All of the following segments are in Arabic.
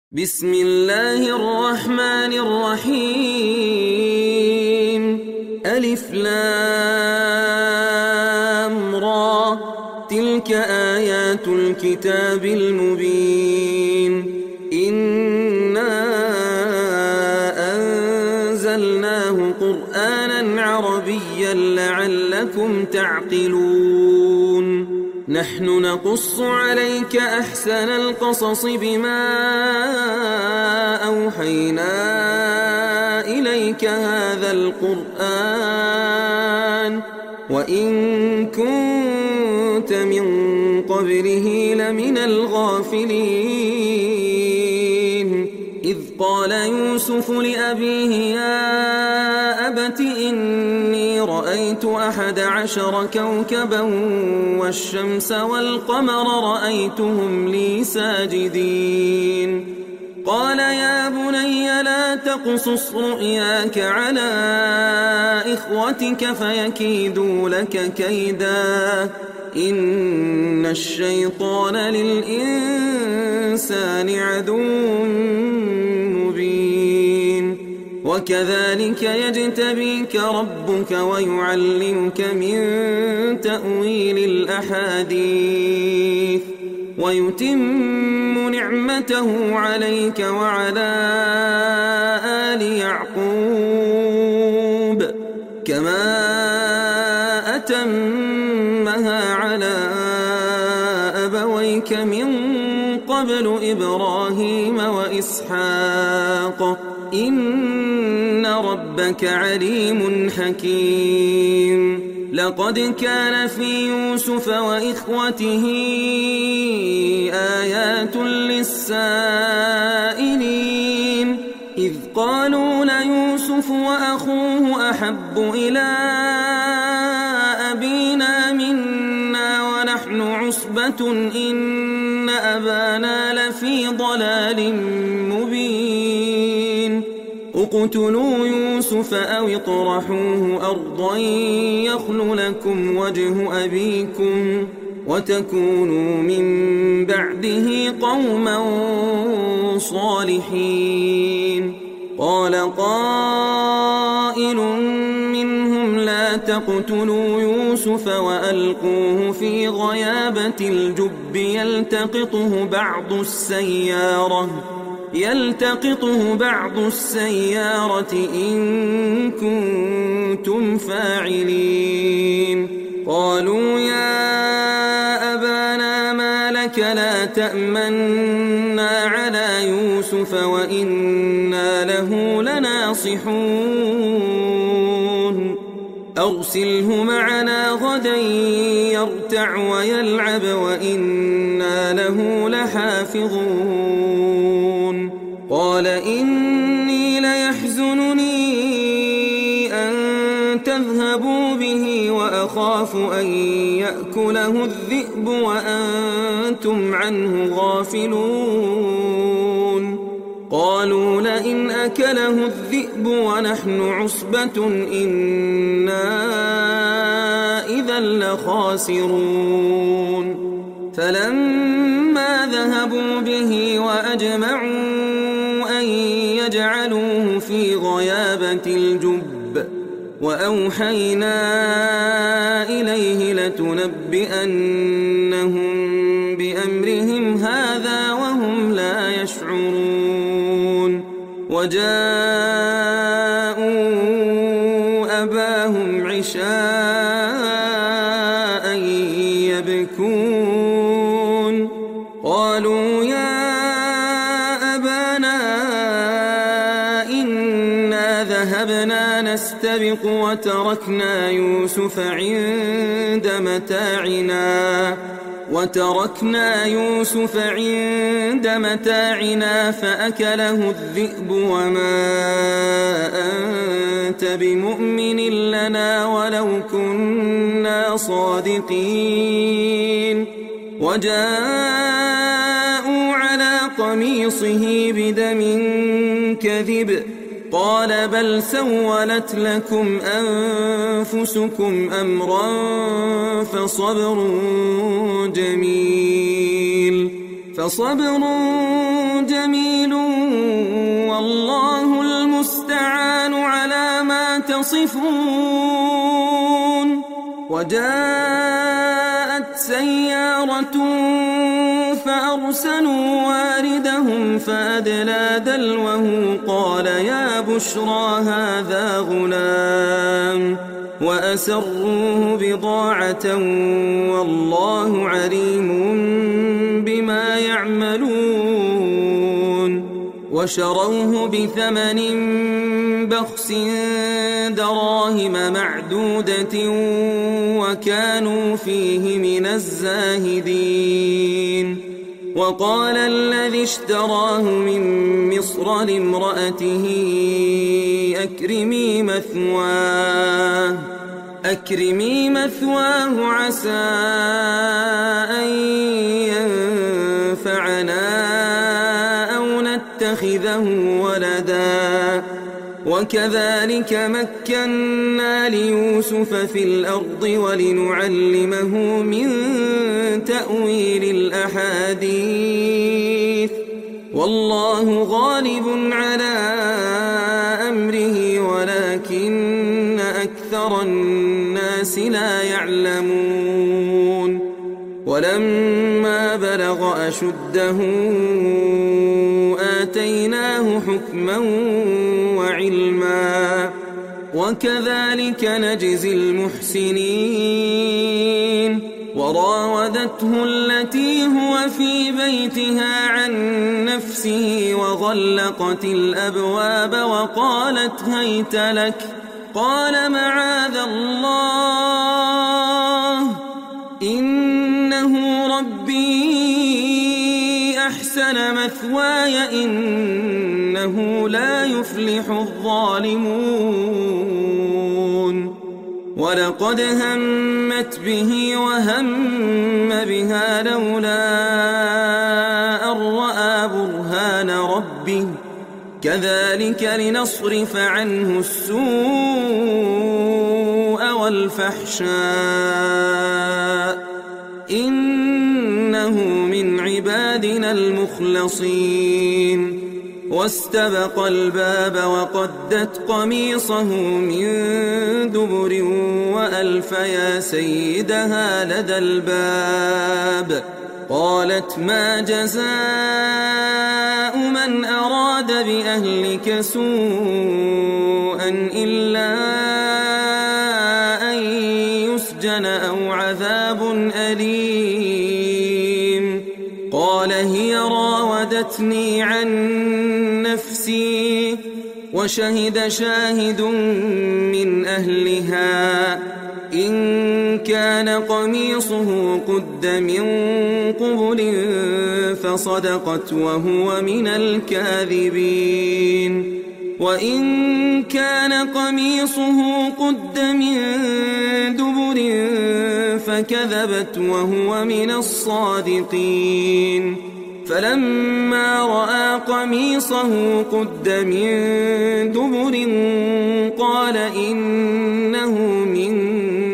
بسم الله الرحمن الرحيم ألف لام را تلك آيات الكتاب المبين إنا أنزلناه قرآنا عربيا لعلكم تعقلون نحن نقص عليك أحسن القصص بما أوحينا إليك هذا القرآن وإن كنت من قبله لمن الغافلين إذ قال يوسف لأبيه يا أبت إني رأيت 11 كوكبا والشمس والقمر رأيتهم لي ساجدين قال يا بني لا تقصص رؤياك على إخوتك فيكيدوا لك كيدا إن الشيطان للإنسان عدو مبين وكذلك يجتبيك ربك ويعلمك من تأويل الأحاديث ويتم نعمته عليك وعلى آل يعقوب كما أتمها على أبويك من قبل إبراهيم وإسحاق إن ربك عليم حكيم لقد كان في يوسف وإخوته آيات للسائلين إذ قالوا ليوسف وأخوه أحب إلى أبينا منا ونحن عصبة إن أبانا لفي ضلال مبين اقتلوا يوسف أو اطرحوه أرضا يخل لكم وجه أبيكم وتكونوا من بعده قوما صالحين قال قائل منهم لا تقتلوا يوسف وألقوه في غيابة الجب يلتقطه بعض السيارة إن كنتم فاعلين قالوا يا أبانا ما لك لا تأمنا على يوسف وإنا له لناصحون أرسله معنا غدا يرتع ويلعب وإنا له لحافظون قال إني ليحزنني أن تذهبوا به وأخاف أن يأكله الذئب وأنتم عنه غافلون قالوا لئن أكله الذئب ونحن عصبة إنا إذا لخاسرون فلما ذهبوا به وأجمعوا أن يجعلوه في غيابة الجب وأوحينا إليه لتنبئنهم بأمرهم هذا وهم لا يشعرون وجاءوا أباهم عشاء يبكون قالوا يا أبانا إنا ذهبنا نستبق وتركنا يوسف عند متاعنا فأكله الذئب وما أنت بمؤمن لنا ولو كنا صادقين وجاءوا على قميصه بدم كذب قال بل سولت لكم أنفسكم أمرا فصبر جميل يخصفون وجاءت سيارة فأرسلوا واردهم فأدلى دلوه قال يا بشرى هذا غلام وأسروه بضاعة والله عليم بما يعملون وشروه بثمن بخس دراهم معدودة وكانوا فيه من الزاهدين وقال الذي اشتراه من مصر لامرأته أكرمي مثواه عسى أن ينفعنا أو نتخذه ولدا وكذلك مكنا ليوسف في الأرض ولنعلمه من تأويل الأحاديث والله غالب على أمره ولكن أكثر الناس لا يعلمون ولما بلغ أشده آتيناه حكما وعلما وكذلك نجزي المحسنين وراودته التي هو في بيتها عن نفسه وغلقت الأبواب وقالت هيت لك قال معاذ الله إنه ربي أحسن مثواي إنه لا يفلح الظالمون ولقد همت به وهم بها لولا أن رأى برهان ربه كذلك لنصرف عنه السوء والفحشاء إنه من عبادنا المخلصين واستبق الباب وقدت قميصه من دبر وألف يا سيدها لدى الباب قالت ما جزاء من أراد بأهلك سوءا إلا أن يسجن أو عذاب أليم قال هي راودتني عن نفسي وشهد شاهد من أهلها إن كان قميصه قد من قبل فصدقت وهو من الكاذبين وإن كان قميصه قد من دبر فكذبت وهو من الصادقين فلما رأى قميصه قد من دبر قال إنه من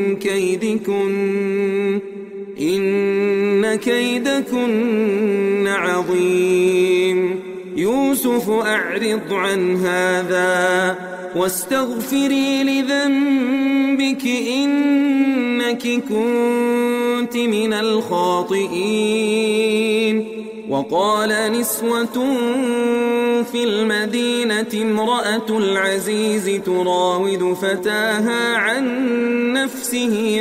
كيدكن إن كيدكن عظيم يوسف أعرض عن هذا واستغفري لذنبك إنك كنت من الخاطئين وقال نسوة في المدينة امرأة العزيز تراود فتاها عن نفسه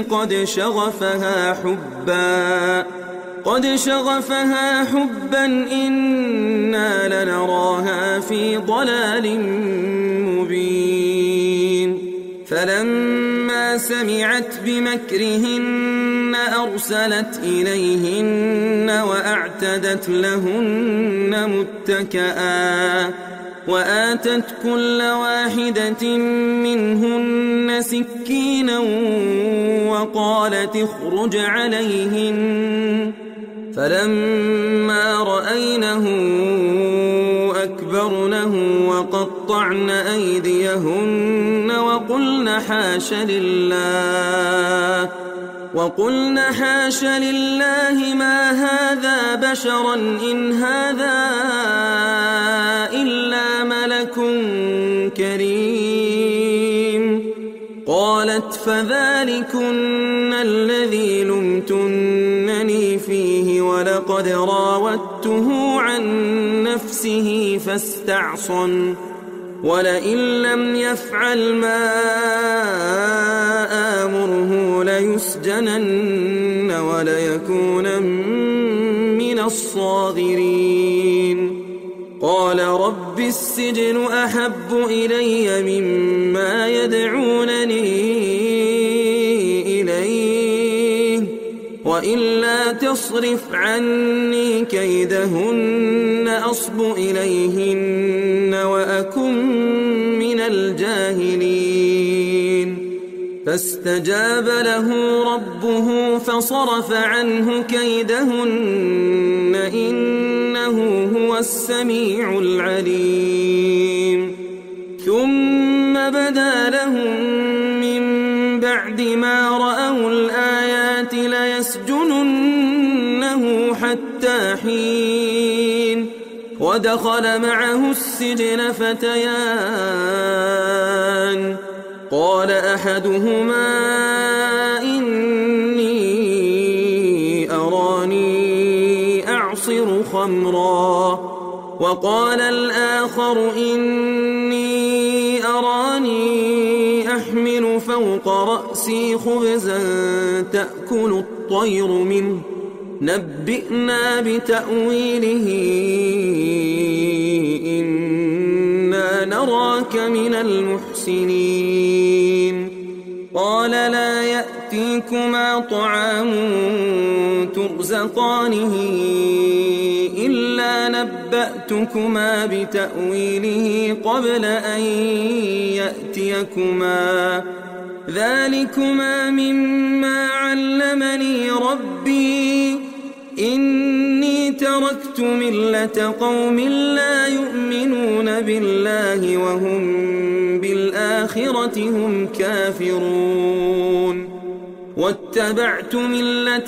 قد شغفها حبا إنا لنراها في ضلال مبين فلما سمعت بمكرهن أرسلت إليهن وأعتدت لهن متكئا وآتت كل واحدة منهن سكينا وقالت اخرج عليهن فلما رأينه أكبرنه وقطعن أيديهن وقلن حاش لله ما هذا بشرا إن هذا إلا ملك كريم قالت فذلكن الذي لمتنني فيه ولقد راودته عن نفسه فاستعصم ولئن لم يفعل ما آمره ليسجنن وليكونن من الصاغرين قال رب السجن أحب إلي مما يدعونني إليه وإلا تصرف عني كيدهن أصب إليهن وأكن من الجاهلين فاستجاب له ربه فصرف عنه كيدهن إنه هو السميع العليم ثم بدا لهم من بعد ما رأوا الآيات ليسجننه حتى حين ودخل معه السجن فتيان قال أحدهما إني أراني أعصر خمرا وقال الآخر إني أراني أحمل فوق رأسي خبزا تأكل الطير منه نبئنا بتأويله إنا نراك من المحسنين قال لا يأتيكما طعام ترزقانه إلا نبأتكما بتأويله قبل أن يأتيكما ذلكما مما علمني ربي إني تركت ملة قوم لا يؤمنون بالله وهم بالآخرة هم كافرون واتبعت ملة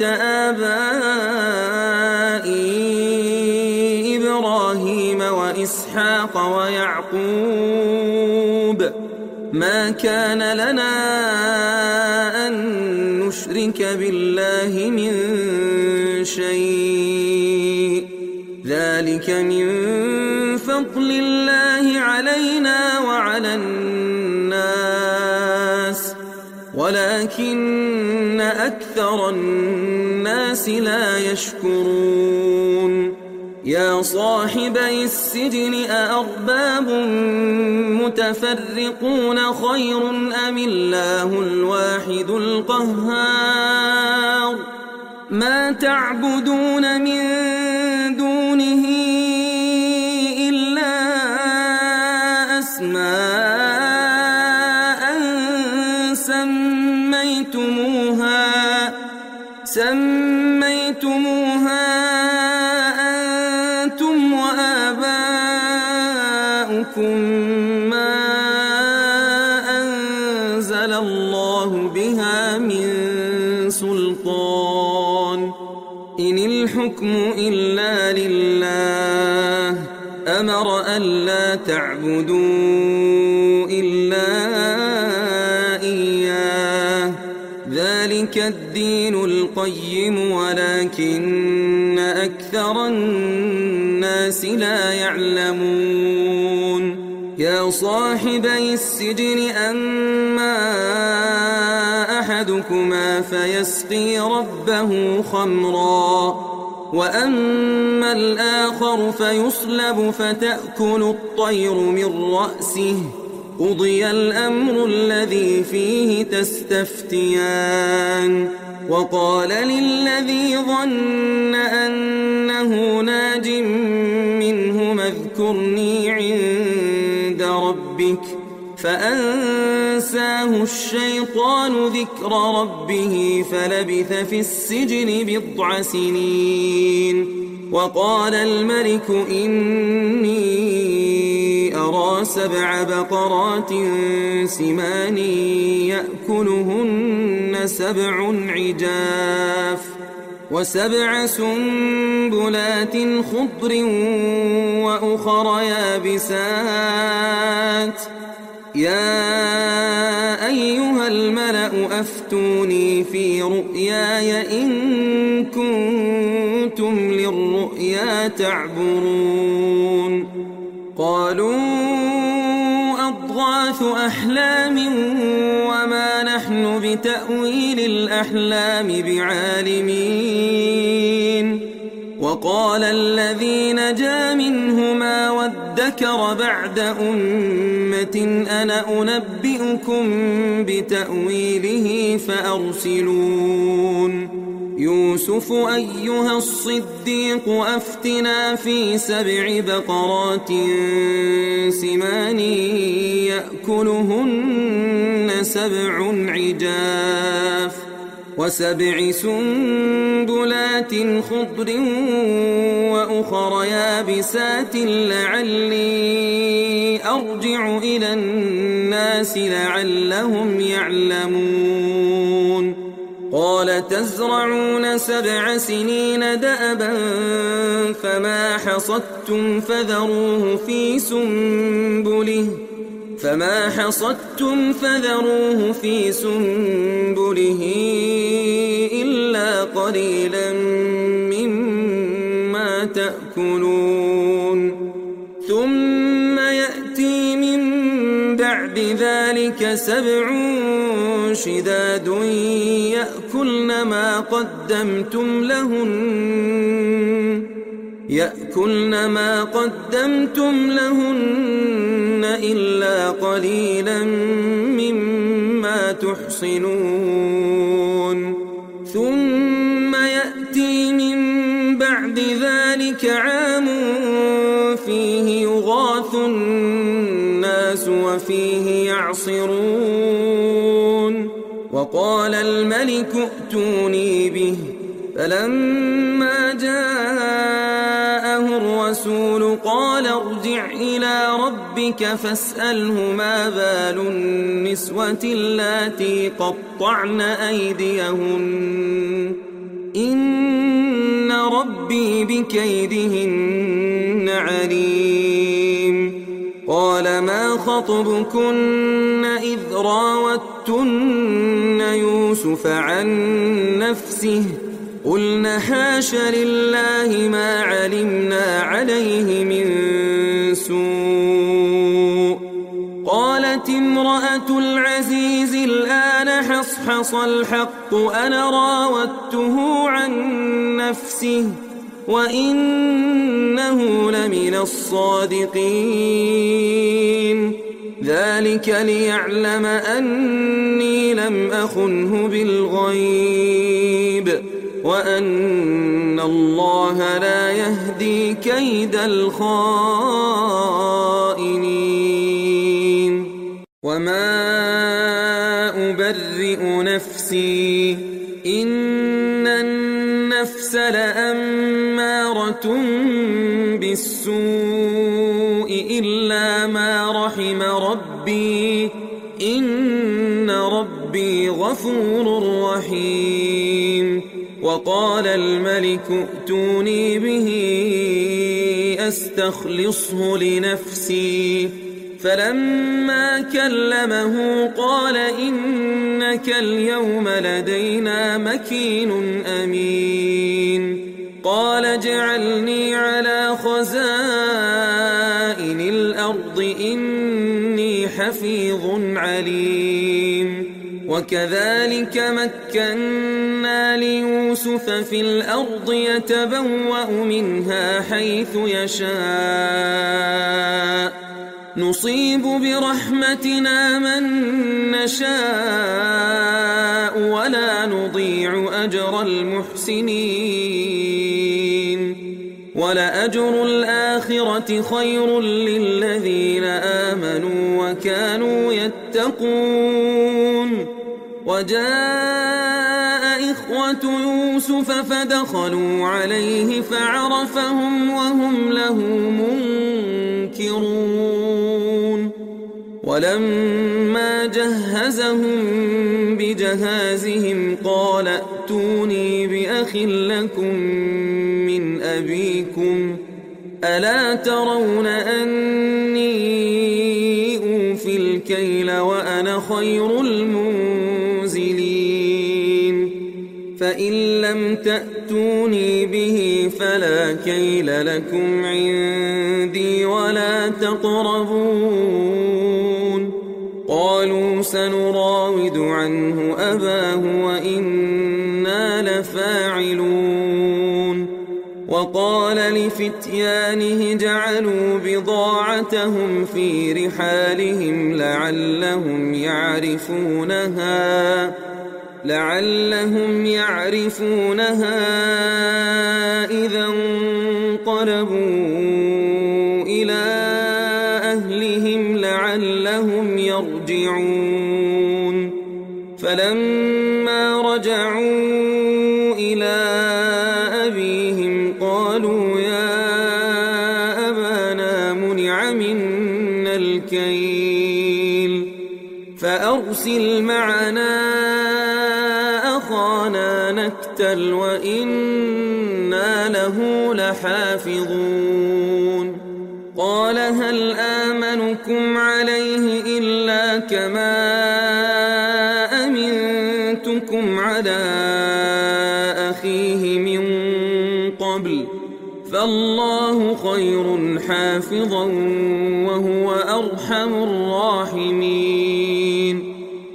آبائي إبراهيم وإسحاق ويعقوب ما كان لنا أن نشرك بالله من شيء ذلك من فضل الله علينا وعلى الناس ولكن أكثر الناس لا يشكرون يا صاحبي السجن أأرباب متفرقون خير أم الله الواحد القهار ما تعبدون من دونه إلا أسماء سميتموها أنتم وآباؤكم ما أنزل الله بها من سلطان إن الحكم إلا لله أمر ألا تعبدوا إلا إياه ذلك الدين القيم ولكن أكثر الناس لا يعلمون يا صاحبي السجن أما أحدكما فيسقي ربه خمرا وأما الآخر فيصلب فتأكل الطير من رأسه قضي الأمر الذي فيه تستفتيان وقال للذي ظن أنه ناج منهما اذكرني عند ربك فأنساه الشيطان ذكر ربه فلبث في السجن 9 سنين وقال الملك إني أرى 7 بقرات سمان يأكلهن 7 عجاف و7 سنبلات خضر وأخر يابسات يا أيها الملأ أفتوني في رؤياي إن كنتم للرؤيا تعبرون قالوا أضغاث أحلام وما نحن بتأويل الأحلام بعالمين وقال الذي نجا منهما وادكر بعد أمة أنا أنبئكم بتأويله فأرسلون يوسف أيها الصديق أفتنا في 7 بقرات سمان يأكلهن 7 عجاف و7 سنبلات خضر وأخر يابسات لعلي أرجع إلى الناس لعلهم يعلمون قال تزرعون 7 سنين دأبا فما حصدتم فذروه في سنبله إلا قليلا مما تأكلون ثم يأتي من بعد ذلك 7 شداد يأكلن ما قدمتم لهن إلا قليلا مما تحصنون ثم يأتي من بعد ذلك عام فيه يغاث الناس وفيه يعصرون وقال الملك ائتوني به فلما جاءه الرسول قال ارجع إلى ربك فاسأله ما بال النسوة اللاتي قطعن أيديهن إن ربي بكيدهن عليم قال ما خطبكن إذ راوتن يوسف عن نفسه قلنا حاش لله ما علمنا عليه من سوء قالت امرأة العزيز الآن حصحص الحق أنا راودته عن نفسه وإنه لمن الصادقين ذلك ليعلم أني لم أخنه بالغيب وأن الله لا يهدي كيد الخائنين وما أبرئ نفسي إن النفس لأمارة بالسوء إلا ما رحم ربي إن ربي غفور رحيم وقال الملك ائتوني به أستخلصه لنفسي فلما كلمه قال إنك اليوم لدينا مكين أمين قال اجعلني على خزائن الأرض إني حفيظ عليم وكذلك مكنا ليوسف في الأرض يتبوأ منها حيث يشاء نصيب برحمتنا من نشاء ولا نضيع أجر المحسنين ولأجر الآخرة خير للذين آمنوا وكانوا يتقون وجاء إخوة يوسف فدخلوا عليه فعرفهم وهم له منكرون ولما جهزهم بجهازهم قال ائتوني بأخ لكم من أبيكم ألا ترون أني أوفي الكيل وأنا خير لم تأتوني به فلا كيل لكم عندي ولا تقربون. قالوا سنراود عنه أباه وإنا لفاعلون. وقال لفتيانه جعلوا بضاعتهم في رحالهم لعلهم يعرفونها إذا انقلبوا إلى أهلهم لعلهم يرجعون. فلما رجعوا إلى أبيهم قالوا يا أبانا منع منا الكيل فأرسل معنا أخانا نكتل وإنا له لحافظون. قال هل آمنكم عليه إلا كما أمنتكم على أخيه من قبل فالله خير حافظا وهو أرحم الراحمين.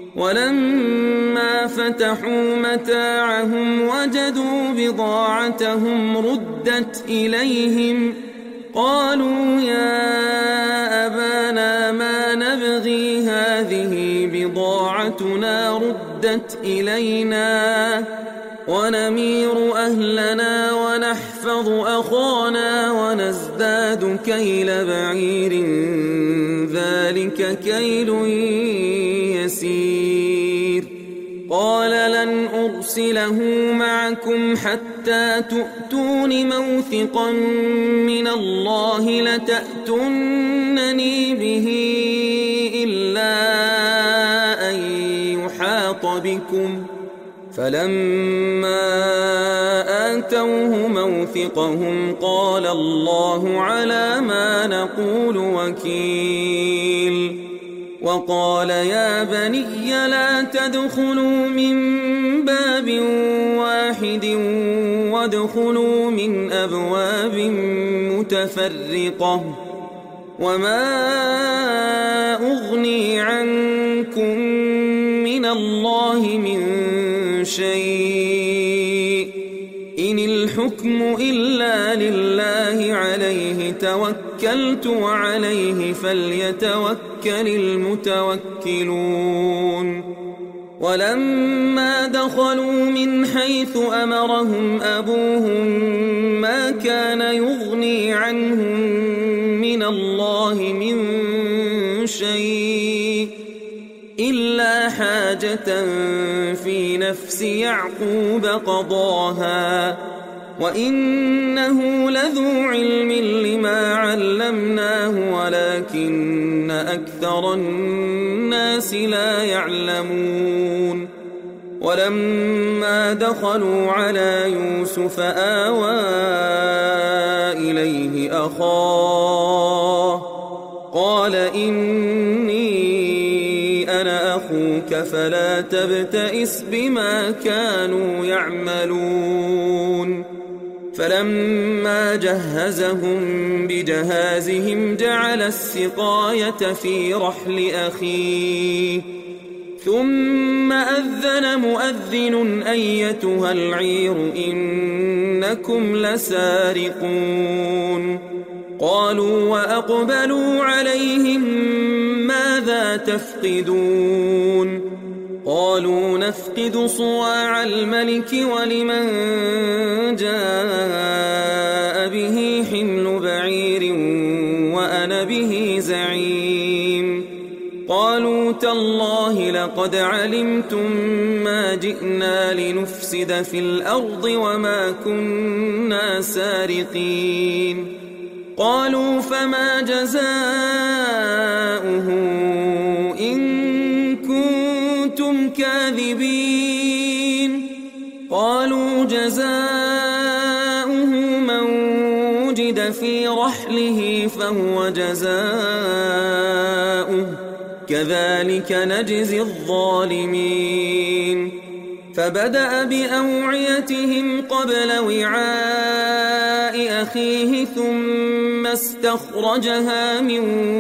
ولما فتحوا متاعهم وجدوا بضاعتهم ردت إليهم قالوا يا أبانا ما نبغي هذه بضاعتنا ردت إلينا ونمير أهلنا ونحفظ أخانا ونزداد كيل بعير ذلك كيل يسير. قال لن أرسله معكم حتى تؤتون موثقا من الله لتأتونني به إلا أن يحاط بكم. فلما آتوه موثقهم قال الله على ما نقول وكيل. وقال يا بني لا تدخلوا من باب واحد وادخلوا من أبواب متفرقة وما أغني عنكم من الله من شيء إن الحكم إلا لله عليه توكلت وعليه فليتوكل المتوكلون. ولما دخلوا من حيث أمرهم أبوهم ما كان يغني عنهم من الله من شيء إلا حاجة في نفس يعقوب قضاها وإنه لذو علم لما علمناه ولكن أكثر الناس لا يعلمون. ولما دخلوا على يوسف آوى إليه أخاه قال إني أنا أخوك فلا تبتئس بما كانوا يعملون. فلما جهزهم بجهازهم جعل السقاية في رحل أخيه ثم أذن مؤذن أيتها العير إنكم لسارقون. قالوا وأقبلوا عليهم ماذا تفقدون؟ قالوا نفقد صواع الملك ولمن جاء به حمل بعير وأنا به زعيم. قالوا تالله لقد علمتم ما جئنا لنفسد في الأرض وما كنا سارقين. قالوا فما جزاؤه إن كنتم كاذبين؟ قالوا جزاؤه من وجد في رحله فهو جزاؤه كذلك نجزي الظالمين. فبدأ بأوعيتهم قبل وعاء أخيه ثم استخرجها من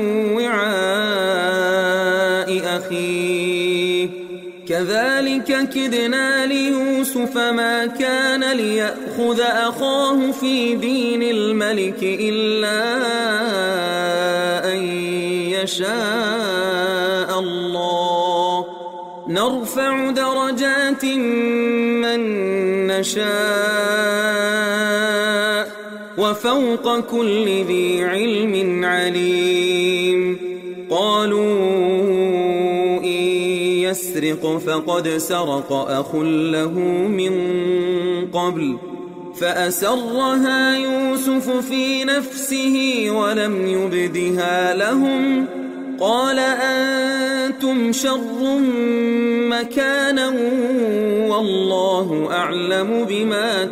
وعاء أخيه كذلك كدنا ليوسف ما كان ليأخذ أخاه في دين الملك إلا أن يشاء الله نرفع درجات من نشاء وفوق كل ذي علم عليم قالوا يسرق فقد سرق أخ له من قبل فأسرها يوسف في نفسه ولم يبدها لهم قال أنتم شر مكانا والله أعلم بما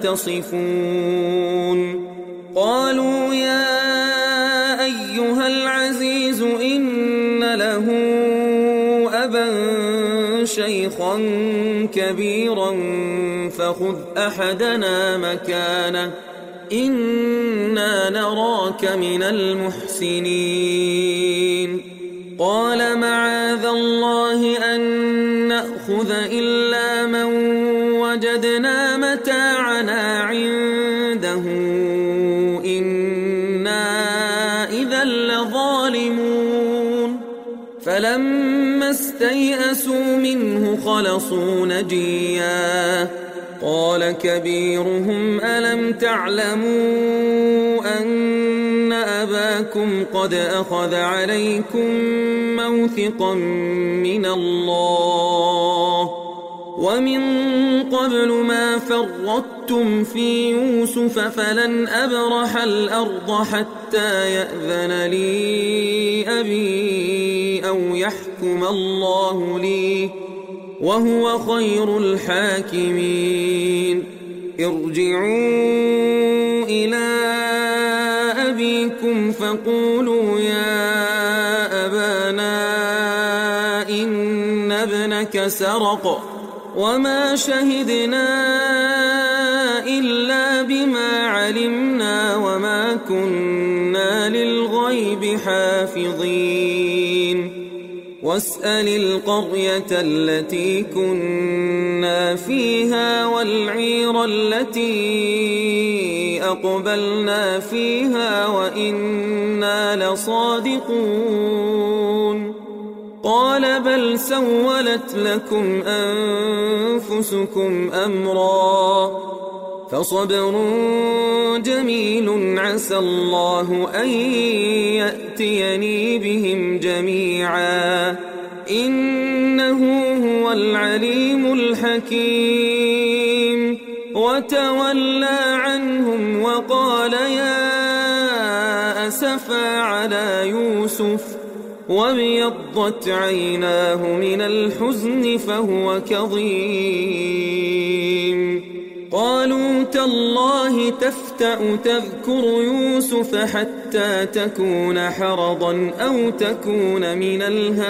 تصفون قالوا يا أيها العزيز إن له أبا شيخا كبيرا فخذ أحدنا مكانه إنا نراك من المحسنين قال معاذ الله أن نأخذ إلا من وجدنا متاعنا عنده إنا إذا لظالمون فلما استيئسوا منه خلصوا نجيا قال كبيرهم ألم تعلموا أن أباكم قد أخذ عليكم موثقا من الله ومن قبل ما فرطتم في يوسف فلن أبرح الأرض حتى يأذن لي أبي أو يحكم الله لي وهو خير الحاكمين ارجعوا إلى أبيكم فقولوا يا أبانا إن ابنك سرق وما شهدنا إلا بما علمنا وما كنا للغيب حافظين واسأل القرية التي كنا فيها والعير التي أقبلنا فيها وإنا لصادقون قال بل سولت لكم أنفسكم أمرا فصبر جميل عسى الله أن يأتيني بهم جميعا إنه هو العليم الحكيم وتولى عنهم وقال يا أسفا على يوسف وابيضت عيناه من الحزن فهو كظيم قالوا تالله تفتأ تذكر يوسف حتى تكون حرضا أو تكون من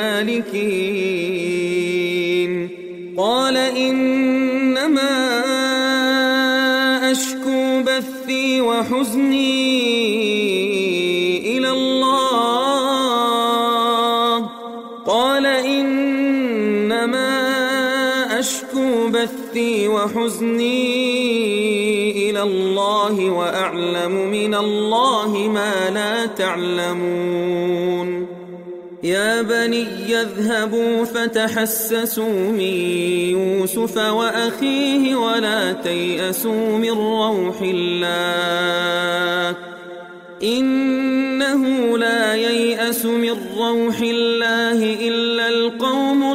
الهالكين قال إنما أشكو بثي وحزني إلى الله قال إنما أشكو بثي وحزني إلى الله وأعلم من الله ما لا تعلمون يا بني اذهبوا فتحسسوا من يوسف وأخيه ولا تيأسوا من روح الله إنه لا ييأس من روح الله إلا القوم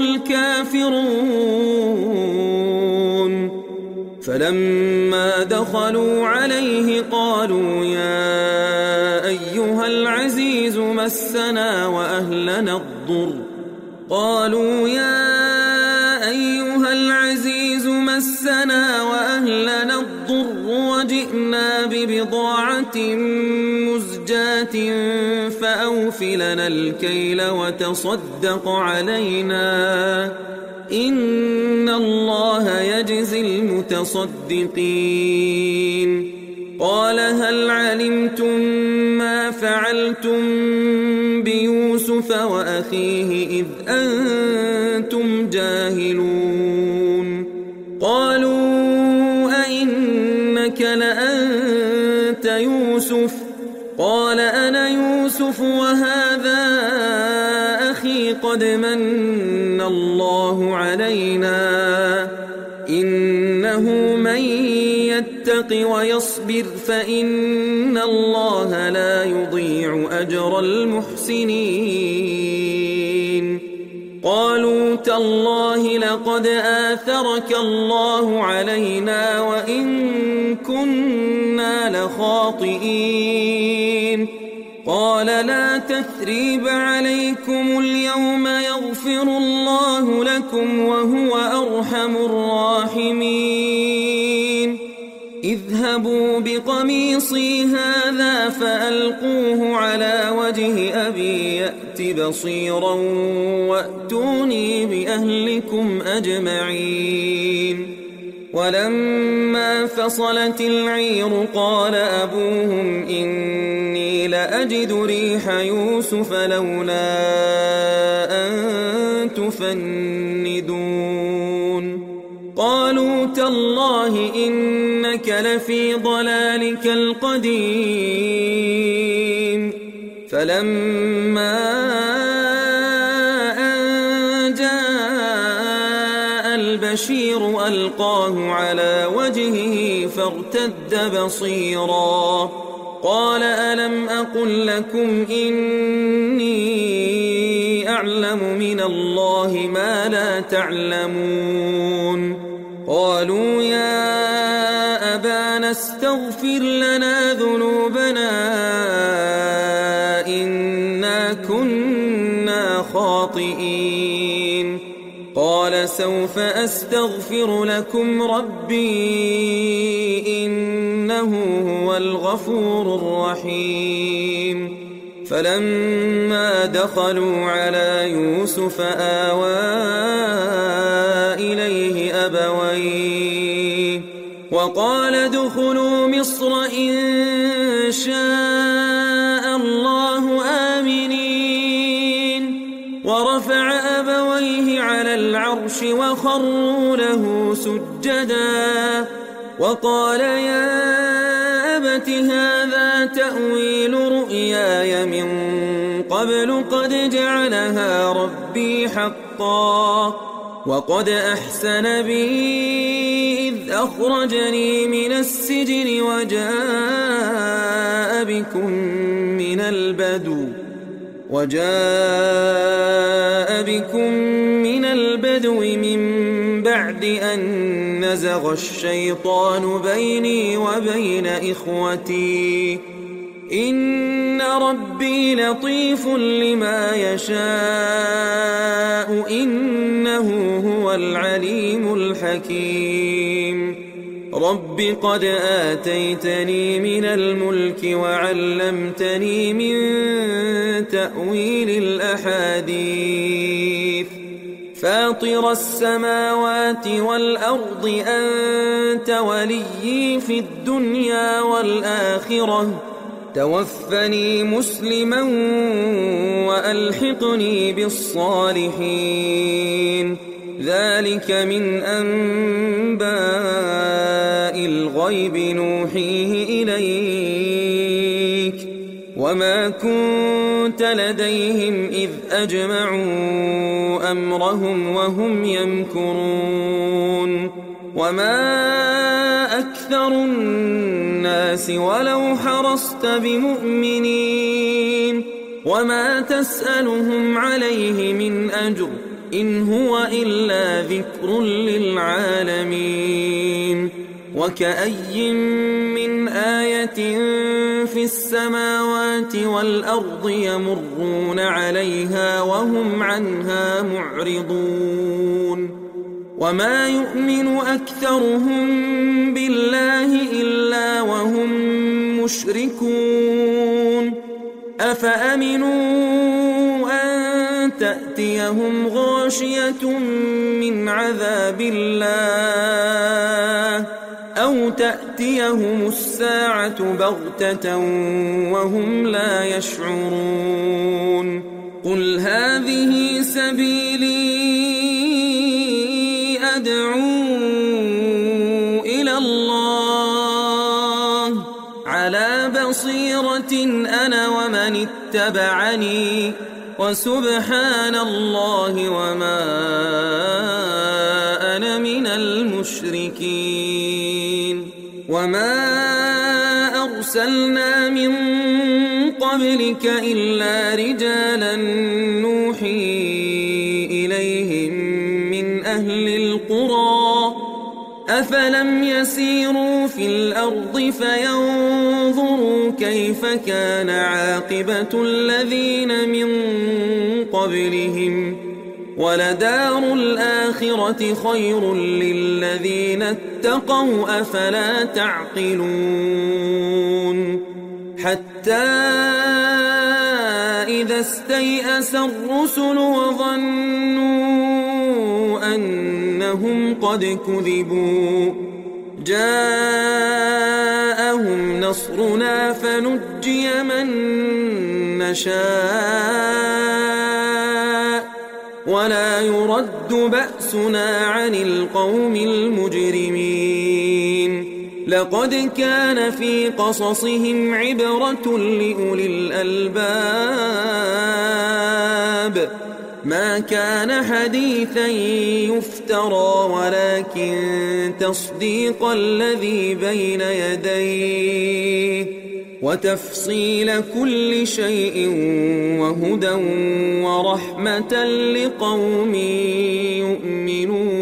الكافرون فلما دخلوا عليه قالوا يا أيها العزيز مسنا وأهلنا الضر قالوا يا أيها العزيز مسنا وأهلنا الضر وجئنا ببضاعة مزجاة فأوف لنا الكيل وتصدق علينا إن الله يجزي المتصدقين قال هل علمتم ما فعلتم بيوسف وأخيه إذ أنتم جاهلون قالوا أئنك لأنت يوسف قال أنا يوسف وهذا أخي قد من الله علينا إنه من يتق ويصبر فإن الله لا يضيع أجر المحسنين قالوا تالله لقد آثرك الله علينا وإن كنا لخاطئين قال لا تثريب عليكم اليوم يغفر الله لكم وهو أرحم الراحمين اذهبوا بقميصي هذا فألقوه على وجه أبي يأت بصيرا وأتوني بأهلكم أجمعين ولما فصلت العير قال أبوهم إني لأجد ريح يوسف لولا أن تفندون قالوا تالله إنك لفي ضلالك القديم فلما أن جاء البشير ألقاه على وجهه فارتد بصيرا قال ألم أقل لكم إني أعلم من الله ما لا تعلمون قالوا يا أبانا استغفر لنا ذنوبنا إنا كنا خاطئين قال سوف أستغفر لكم ربي إنه هو الغفور الرحيم فلما دخلوا على يوسف آوى إليه أبويه وقال ادخلوا مصر إن شاء الله آمنين ورفع أبويه على العرش وخروا له سجدا وقال يا أبت هذا تأويل رؤياي من قبل قد جعلها ربي حقا وقد أحسن بي إذ أخرجني من السجن وجاء بكم من البدو من بعد أن نزغ الشيطان بيني وبين إخوتي إن ربي لطيف لما يشاء إنه هو العليم الحكيم رب قد آتيتني من الملك وعلمتني من تأويل الأحاديث فاطر السماوات والأرض أنت وليي في الدنيا والآخرة توفني مسلما وألحقني بالصالحين ذلك من أنباء الغيب نوحيه إليك وما كنت لديهم إذ أجمعوا أمرهم وهم يمكرون وما أكثر الناس ولو حرصت بمؤمنين وما تسألهم عليه من أجر إن هو إلا ذكر للعالمين وكأي من آية في السماوات والأرض يمرون عليها وهم عنها معرضون وما يؤمن أكثرهم بالله إلا وهم مشركون أفأمنوا أن تأتيهم غاشية من عذاب الله أو تأتيهم الساعة بغتة وهم لا يشعرون قل هذه سبيلي أدعو إلى الله على بصيرة أنا ومن اتبعني وسبحان الله وما أنا من المشركين وما أرسلنا من قبلك إلا رجالا نوحي إليهم من أهل القرى أفلم يسيروا في الأرض فينظروا كيف كان عاقبة الذين من قبلهم ولدار الآخرة خير للذين اتقوا أفلا تعقلون حتى إذا استيأس الرسل وظنوا أنهم قد كذبوا جاءهم نصرنا فنجي من نشاء ولا يرد بأسنا عن القوم المجرمين لقد كان في قصصهم عبرة لأولي الألباب ما كان حديثا يفترى ولكن تصديق الذي بين يديه وتفصيل كل شيء وهدى ورحمة لقوم يؤمنون